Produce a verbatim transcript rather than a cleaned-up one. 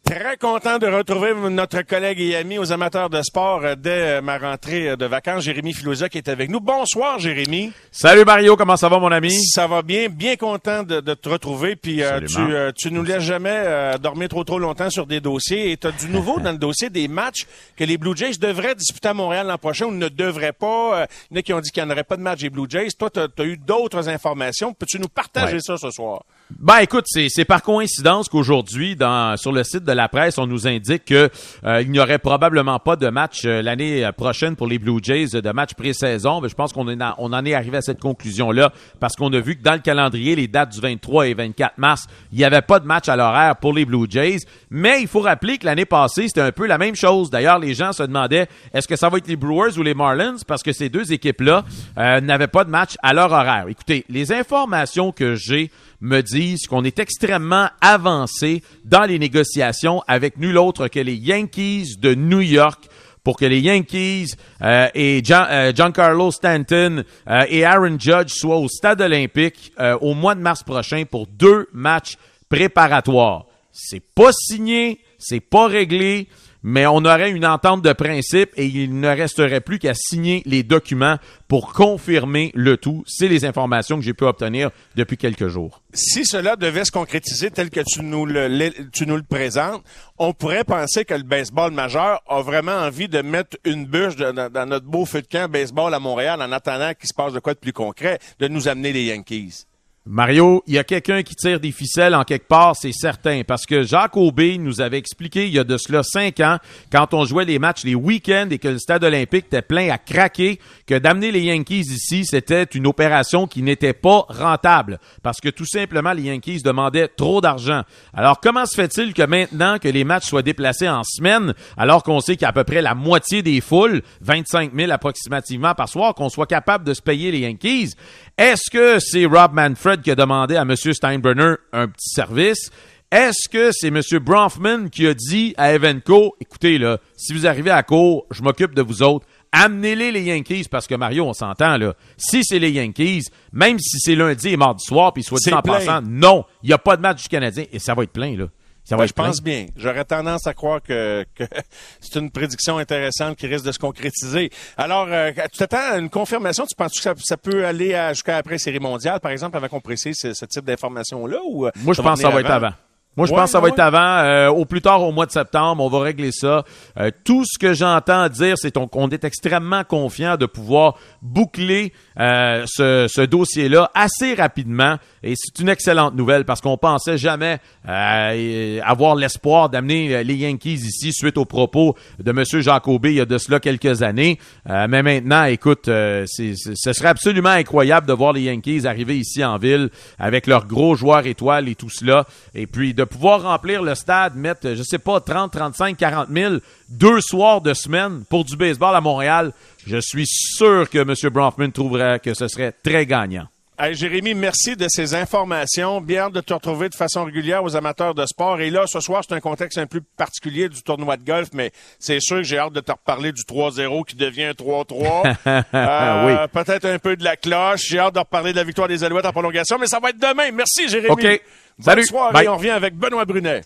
Très content de retrouver notre collègue et ami aux amateurs de sport dès ma rentrée de vacances, Jérémy Filosa, qui est avec nous. Bonsoir, Jérémy. Salut Mario, comment ça va, mon ami? Ça va bien, bien content de, de te retrouver. Puis euh, tu, euh, tu nous laisses jamais euh, dormir trop trop longtemps sur des dossiers. Et tu as du nouveau dans le dossier des matchs que les Blue Jays devraient disputer à Montréal l'an prochain ou ne devraient pas. Euh, il y en a qui ont dit qu'il n'y en aurait pas de match des Blue Jays. Toi, tu as eu d'autres informations. Peux-tu nous partager ouais. ça ce soir? Ben écoute, c'est, c'est par coïncidence qu'aujourd'hui, dans sur le site de la presse, on nous indique que euh, il n'y aurait probablement pas de match euh, l'année prochaine pour les Blue Jays, de match pré-saison. Mais je pense qu'on est en, on en est arrivé à cette conclusion-là parce qu'on a vu que dans le calendrier, les dates du vingt-trois et vingt-quatre mars, il n'y avait pas de match à l'horaire pour les Blue Jays. Mais il faut rappeler que l'année passée, c'était un peu la même chose. D'ailleurs, les gens se demandaient est-ce que ça va être les Brewers ou les Marlins parce que ces deux équipes-là euh, n'avaient pas de match à leur horaire. Écoutez, les informations que j'ai me disent qu'on est extrêmement avancé dans les négociations avec nul autre que les Yankees de New York pour que les Yankees euh, et John, euh, Giancarlo Stanton euh, et Aaron Judge soient au stade olympique euh, au mois de mars prochain pour deux matchs préparatoires. C'est pas signé, c'est pas réglé, mais on aurait une entente de principe et il ne resterait plus qu'à signer les documents pour confirmer le tout. C'est les informations que j'ai pu obtenir depuis quelques jours. Si cela devait se concrétiser tel que tu nous le, le, tu nous le présentes, on pourrait penser que le baseball majeur a vraiment envie de mettre une bûche de, dans, dans notre beau feu de camp baseball à Montréal en attendant qu'il se passe de quoi de plus concret, de nous amener les Yankees. Mario, il y a quelqu'un qui tire des ficelles en quelque part, c'est certain, parce que Jacques Aubé nous avait expliqué il y a de cela cinq ans, quand on jouait les matchs les week-ends et que le stade olympique était plein à craquer, que d'amener les Yankees ici, c'était une opération qui n'était pas rentable, parce que tout simplement, les Yankees demandaient trop d'argent. Alors, comment se fait-il que maintenant que les matchs soient déplacés en semaine, alors qu'on sait qu'il y a à peu près la moitié des foules, vingt-cinq mille approximativement par soir, qu'on soit capable de se payer les Yankees? Est-ce que c'est Rob Manfred qui a demandé à M. Steinbrenner un petit service? Est-ce que c'est M. Bronfman qui a dit à Evenco, écoutez, là, si vous arrivez à la cour, je m'occupe de vous autres, amenez-les les Yankees, parce que Mario, on s'entend, là, si c'est les Yankees, même si c'est lundi et mardi soir, puis soit dit en passant, non, il n'y a pas de match du Canadien, et ça va être plein, là. Ça va ben, être je plein. pense bien. J'aurais tendance à croire que, que c'est une prédiction intéressante qui risque de se concrétiser. Alors, euh, tu t'attends à une confirmation? Tu penses que ça, ça peut aller à, jusqu'à après Série mondiale, par exemple, avant qu'on précise ce, ce type d'information-là? Ou, Moi, je pense que ça va être avant. Moi, je ouais, pense que ça va ouais. être avant. Euh, au plus tard, au mois de septembre, on va régler ça. Euh, tout ce que j'entends dire, c'est qu'on est extrêmement confiant de pouvoir boucler euh, ce, ce dossier-là assez rapidement. Et c'est une excellente nouvelle parce qu'on pensait jamais euh, avoir l'espoir d'amener les Yankees ici suite aux propos de M. Jacques Aubé il y a de cela quelques années. Euh, mais maintenant, écoute, euh, c'est, c'est, ce serait absolument incroyable de voir les Yankees arriver ici en ville avec leurs gros joueurs étoiles et tout cela. Et puis, de pouvoir remplir le stade, mettre, je sais pas, trente, trente-cinq, quarante mille, deux soirs de semaine pour du baseball à Montréal, je suis sûr que M. Bronfman trouverait que ce serait très gagnant. Hey, Jérémy, merci de ces informations. Bien hâte de te retrouver de façon régulière aux amateurs de sport. Et là, ce soir, c'est un contexte un peu particulier du tournoi de golf, mais c'est sûr que j'ai hâte de te reparler du trois zéro qui devient un trois trois. euh, oui. Peut-être un peu de la cloche. J'ai hâte de reparler de la victoire des Alouettes en prolongation, mais ça va être demain. Merci, Jérémy. OK. Bonne Salut. soirée. Bye. On revient avec Benoît Brunet.